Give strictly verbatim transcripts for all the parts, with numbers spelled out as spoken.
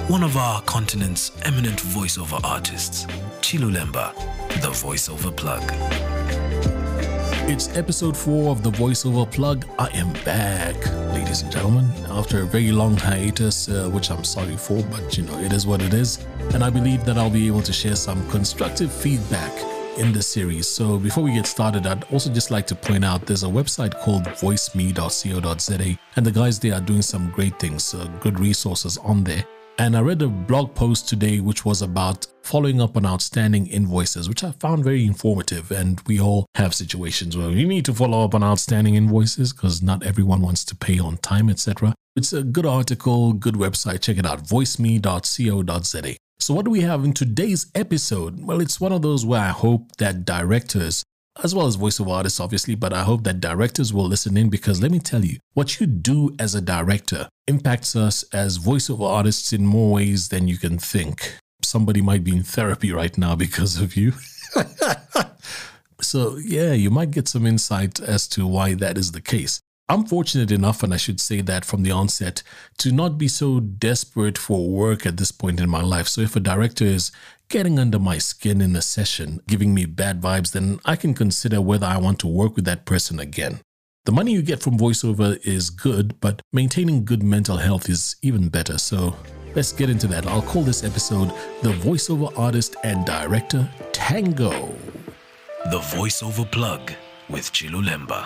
one of our continent's eminent voiceover artists, Chilulemba, the voiceover plug. It's episode four of the voiceover plug. I am back, ladies and gentlemen, after a very long hiatus, uh, which I'm sorry for, but you know, it is what it is. And I believe that I'll be able to share some constructive feedback in this series. So before we get started, I'd also just like to point out there's a website called voice me dot co dot za, and the guys there are doing some great things, uh, good resources on there. And I read a blog post today which was about following up on outstanding invoices, which I found very informative. And we all have situations where we need to follow up on outstanding invoices because not everyone wants to pay on time, et cetera. It's a good article, good website. Check it out, voice me dot co dot za. So what do we have in today's episode? Well, it's one of those where I hope that directors, as well as voiceover artists, obviously, but I hope that directors will listen in, because let me tell you, what you do as a director impacts us as voiceover artists in more ways than you can think. Somebody might be in therapy right now because of you. So yeah, you might get some insight as to why that is the case. I'm fortunate enough, and I should say that from the onset, to not be so desperate for work at this point in my life. So if a director is getting under my skin in a session, giving me bad vibes, then I can consider whether I want to work with that person again. The money you get from voiceover is good, but maintaining good mental health is even better. So let's get into that. I'll call this episode The Voiceover Artist and Director Tango. The voiceover plug with Chilulemba.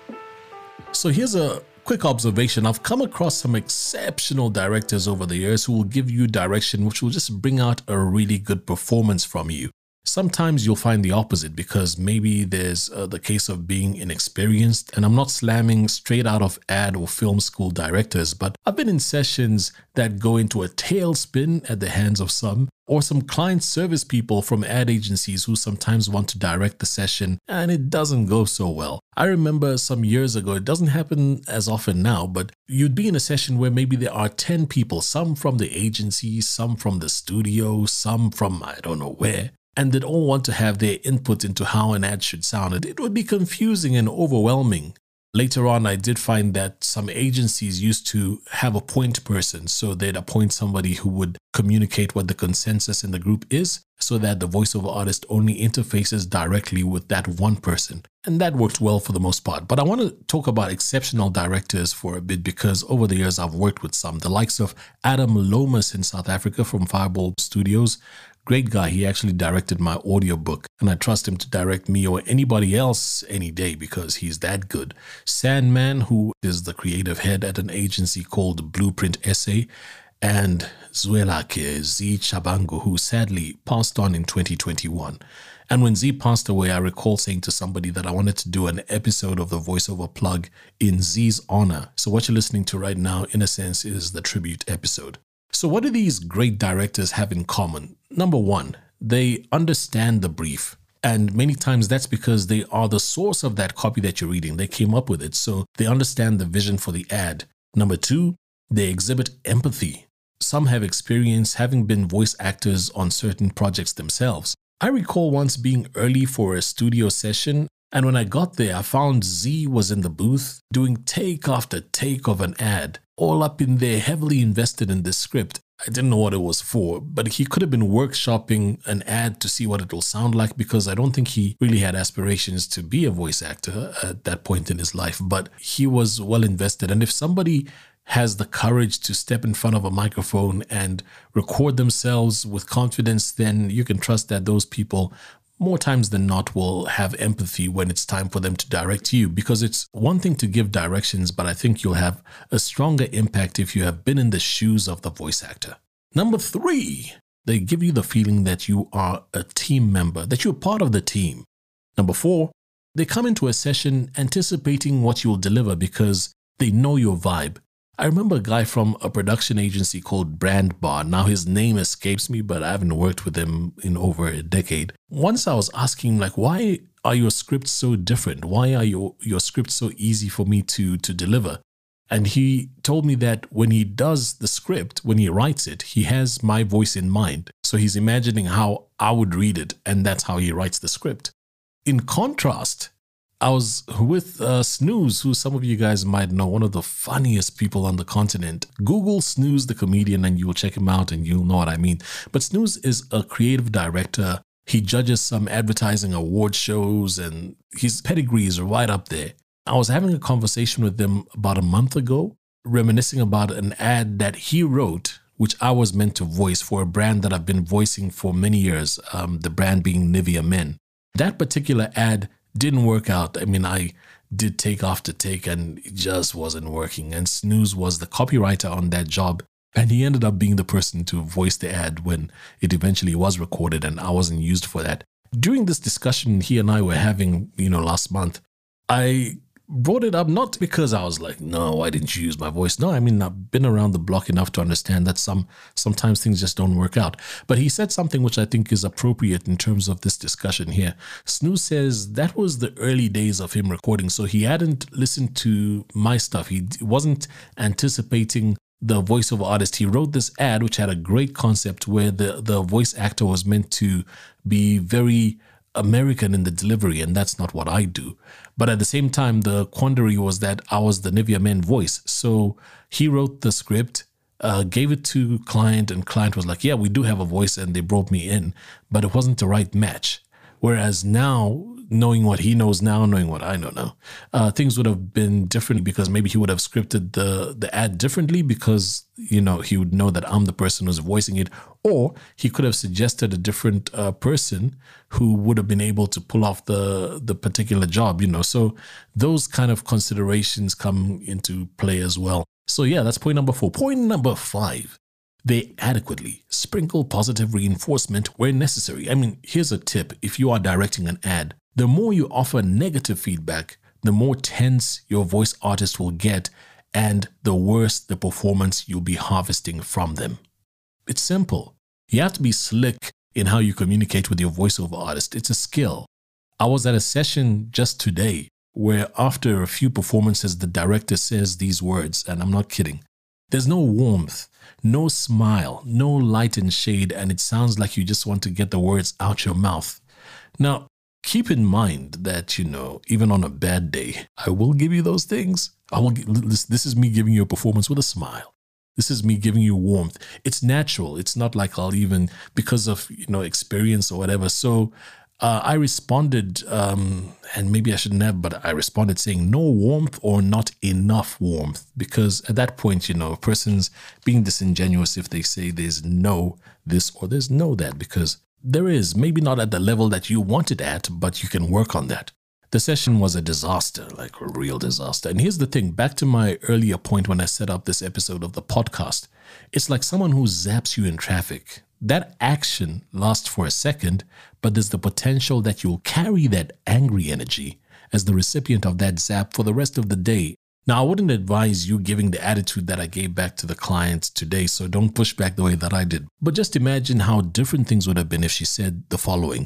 So here's a quick observation. I've come across some exceptional directors over the years who will give you direction which will just bring out a really good performance from you. Sometimes you'll find the opposite, because maybe there's uh, the case of being inexperienced, and I'm not slamming straight out of ad or film school directors, but I've been in sessions that go into a tailspin at the hands of some, or some client service people from ad agencies who sometimes want to direct the session and it doesn't go so well. I remember some years ago, it doesn't happen as often now, but you'd be in a session where maybe there are ten people, some from the agency, some from the studio, some from I don't know where, and they'd all want to have their input into how an ad should sound. And it would be confusing and overwhelming. Later on, I did find that some agencies used to have a point person, so they'd appoint somebody who would communicate what the consensus in the group is, so that the voiceover artist only interfaces directly with that one person. And that worked well for the most part. But I want to talk about exceptional directors for a bit, because over the years I've worked with some, the likes of Adam Lomas in South Africa from Fireball Studios. Great guy. He actually directed my audiobook, and I trust him to direct me or anybody else any day because he's that good. Sandman, who is the creative head at an agency called Blueprint S A, and Zwelake Z Chabango, who sadly passed on in twenty twenty-one. And when Z passed away, I recall saying to somebody that I wanted to do an episode of the voiceover plug in Z's honor. So what you're listening to right now, in a sense, is the tribute episode. So what do these great directors have in common? Number one, they understand the brief. And many times that's because they are the source of that copy that you're reading. They came up with it, so they understand the vision for the ad. Number two, they exhibit empathy. Some have experience having been voice actors on certain projects themselves. I recall once being early for a studio session, and when I got there, I found Z was in the booth doing take after take of an ad, all up in there, heavily invested in this script. I didn't know what it was for, but he could have been workshopping an ad to see what it will sound like, because I don't think he really had aspirations to be a voice actor at that point in his life, but he was well invested. And if somebody has the courage to step in front of a microphone and record themselves with confidence, then you can trust that those people more times than not will have empathy when it's time for them to direct you, because it's one thing to give directions, but I think you'll have a stronger impact if you have been in the shoes of the voice actor. Number three, they give you the feeling that you are a team member, that you're part of the team. Number four, they come into a session anticipating what you'll deliver because they know your vibe. I remember a guy from a production agency called Brand Bar. Now his name escapes me, but I haven't worked with him in over a decade. Once I was asking him, like, why are your scripts so different? Why are your, your scripts so easy for me to, to deliver? And he told me that when he does the script, when he writes it, he has my voice in mind. So he's imagining how I would read it, and that's how he writes the script. In contrast, I was with uh, Snooze, who some of you guys might know, one of the funniest people on the continent. Google Snooze the comedian and you'll check him out and you'll know what I mean. But Snooze is a creative director. He judges some advertising award shows and his pedigree is right up there. I was having a conversation with him about a month ago, reminiscing about an ad that he wrote, which I was meant to voice for a brand that I've been voicing for many years, um, the brand being Nivea Men. That particular ad didn't work out. I mean, I did take after take and it just wasn't working. And Snooze was the copywriter on that job. And he ended up being the person to voice the ad when it eventually was recorded and I wasn't used for that. During this discussion he and I were having, you know, last month, I brought it up not because I was like, no, why didn't you use my voice? No, I mean, I've been around the block enough to understand that some sometimes things just don't work out. But he said something which I think is appropriate in terms of this discussion here. Snooze says that was the early days of him recording. So he hadn't listened to my stuff. He wasn't anticipating the voiceover artist. He wrote this ad which had a great concept where the, the voice actor was meant to be very American in the delivery, and that's not what I do. But at the same time, the quandary was that I was the Nivea Men voice. So he wrote the script, uh, gave it to client, and client was like, yeah, we do have a voice, and they brought me in, but it wasn't the right match. Whereas now, knowing what he knows now, knowing what I know now, uh, things would have been different because maybe he would have scripted the, the ad differently because, you know, he would know that I'm the person who's voicing it. Or he could have suggested a different uh, person who would have been able to pull off the, the particular job, you know. So those kind of considerations come into play as well. So yeah, that's point number four. Point number five. They adequately sprinkle positive reinforcement where necessary. I mean, here's a tip. If you are directing an ad, the more you offer negative feedback, the more tense your voice artist will get and the worse the performance you'll be harvesting from them. It's simple. You have to be slick in how you communicate with your voiceover artist. It's a skill. I was at a session just today where after a few performances, the director says these words, and I'm not kidding. There's no warmth, no smile, no light and shade, and it sounds like you just want to get the words out your mouth. Now, keep in mind that, you know, even on a bad day, I will give you those things. I will. This, this is me giving you a performance with a smile. This is me giving you warmth. It's natural. It's not like I'll even, because of, you know, experience or whatever. So uh, I responded, um, and maybe I shouldn't have, but I responded saying no warmth or not enough warmth. Because at that point, you know, a person's being disingenuous if they say there's no this or there's no that, because there is, maybe not at the level that you want it at, but you can work on that. The session was a disaster, like a real disaster. And here's the thing, back to my earlier point when I set up this episode of the podcast, it's like someone who zaps you in traffic. That action lasts for a second, but there's the potential that you'll carry that angry energy as the recipient of that zap for the rest of the day. Now, I wouldn't advise you giving the attitude that I gave back to the client today, so don't push back the way that I did. But just imagine how different things would have been if she said the following.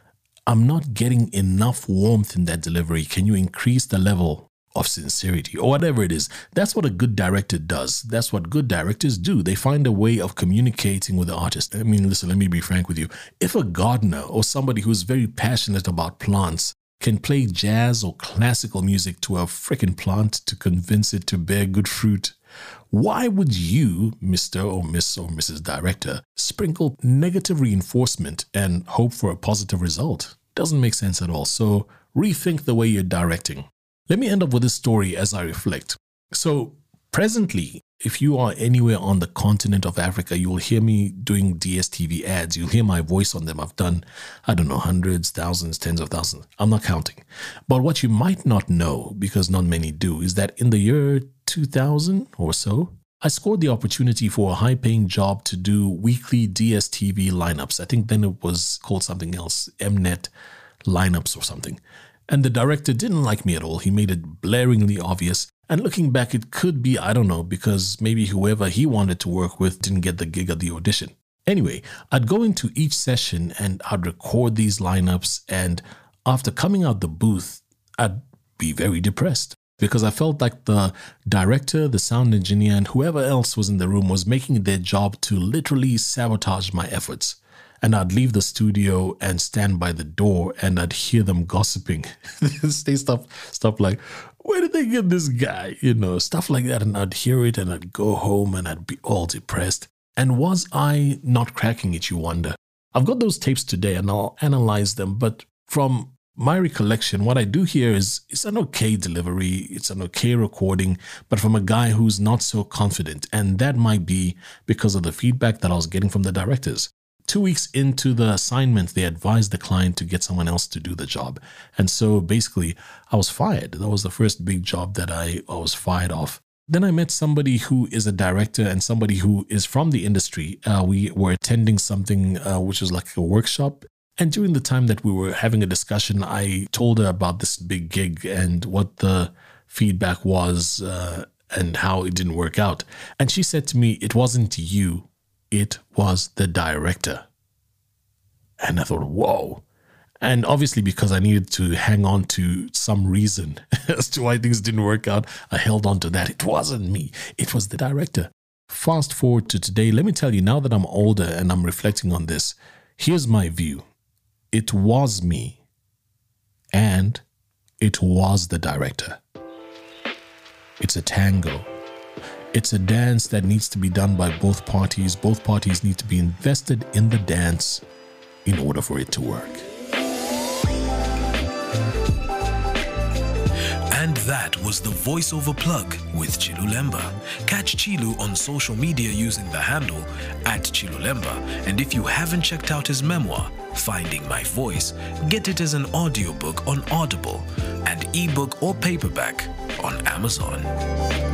I'm not getting enough warmth in that delivery. Can you increase the level of sincerity or whatever it is? That's what a good director does. That's what good directors do. They find a way of communicating with the artist. I mean, listen, let me be frank with you. If a gardener or somebody who's very passionate about plants can play jazz or classical music to a freaking plant to convince it to bear good fruit, why would you, Mister or Miss or Missus Director, sprinkle negative reinforcement and hope for a positive result? Doesn't make sense at all. So rethink the way you're directing. Let me end up with this story as I reflect. So presently, if you are anywhere on the continent of Africa, you will hear me doing D S T V ads. You'll hear my voice on them. I've done, I don't know, hundreds, thousands, tens of thousands. I'm not counting. But what you might not know, because not many do, is that in the year two thousand or so, I scored the opportunity for a high-paying job to do weekly D S T V lineups. I think then it was called something else, M-Net lineups or something. And the director didn't like me at all. He made it blaringly obvious. And looking back, it could be, I don't know, because maybe whoever he wanted to work with didn't get the gig at the audition. Anyway, I'd go into each session and I'd record these lineups. And after coming out the booth, I'd be very depressed because I felt like the director, the sound engineer, and whoever else was in the room was making their job to literally sabotage my efforts. And I'd leave the studio and stand by the door, and I'd hear them gossiping. Say stuff, stuff like, where did they get this guy? You know, stuff like that. And I'd hear it and I'd go home and I'd be all depressed. And was I not cracking it, you wonder? I've got those tapes today and I'll analyze them. But from my recollection, what I do here is it's an okay delivery, it's an okay recording, but from a guy who's not so confident. And that might be because of the feedback that I was getting from the directors. Two weeks into the assignment, they advised the client to get someone else to do the job. And so basically, I was fired. That was the first big job that I, I was fired off. Then I met somebody who is a director and somebody who is from the industry. Uh, we were attending something uh, which was like a workshop. And during the time that we were having a discussion, I told her about this big gig and what the feedback was uh, and how it didn't work out. And she said to me, it wasn't you, it was the director. And I thought, whoa. And obviously, because I needed to hang on to some reason as to why things didn't work out, I held on to that. It wasn't me, it was the director. Fast forward to today, let me tell you, now that I'm older and I'm reflecting on this, here's my view. It was me, and it was the director. It's a tango. It's a dance that needs to be done by both parties. Both parties need to be invested in the dance in order for it to work. And that was the voiceover plug with Chilulemba. Catch Chilu on social media using the handle at Chilulemba. And if you haven't checked out his memoir, Finding My Voice, get it as an audiobook on Audible and ebook or paperback on Amazon.